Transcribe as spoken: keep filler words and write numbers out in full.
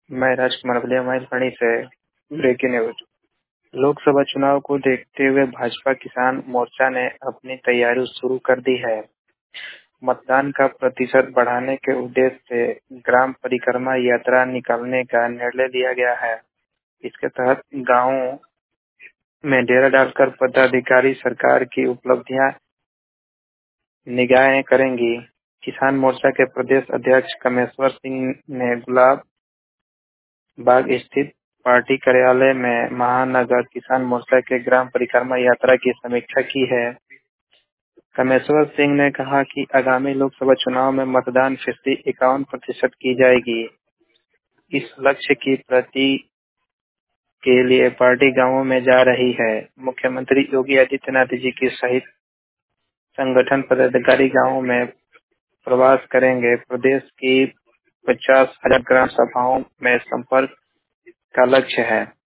मैं राजकुमार बलिया महलखनी से breaking news. Lok Sabha चुनाव को देखते हुए भाजपा किसान मोर्चा ने अपनी तैयारी शुरू कर दी है। मतदान का प्रतिशत बढ़ाने के उद्देश्य से ग्राम परिक्रमा यात्रा निकालने का निर्णय लिया गया है। इसके तहत गांवों में डेरा डालकर पदाधिकारी सरकार की उपलब्धियां निगाहें करेंगी। किसान मोर्चा के प्रदेश अध्यक्ष कमेश्वर सिंह ने गुलाब बाग स्थित पार्टी कार्यालय में महानगर किसान मोर्चा के ग्राम परिक्रमा यात्रा की समीक्षा की है। कमेश्वर सिंह ने कहा कि आगामी लोकसभा चुनाव में मतदान फीसदी इक्यावन प्रतिशत की जाएगी। इस लक्ष्य की प्राप्ति के लिए पार्टी गांवों में जा रही है। मुख्यमंत्री योगी आदित्यनाथ जी की सहित संगठन पदाधिकारी गांवों में प्रवास करेंगे। प्रदेश की पचास हजार ग्राम सभाओं में संपर्क का लक्ष्य है।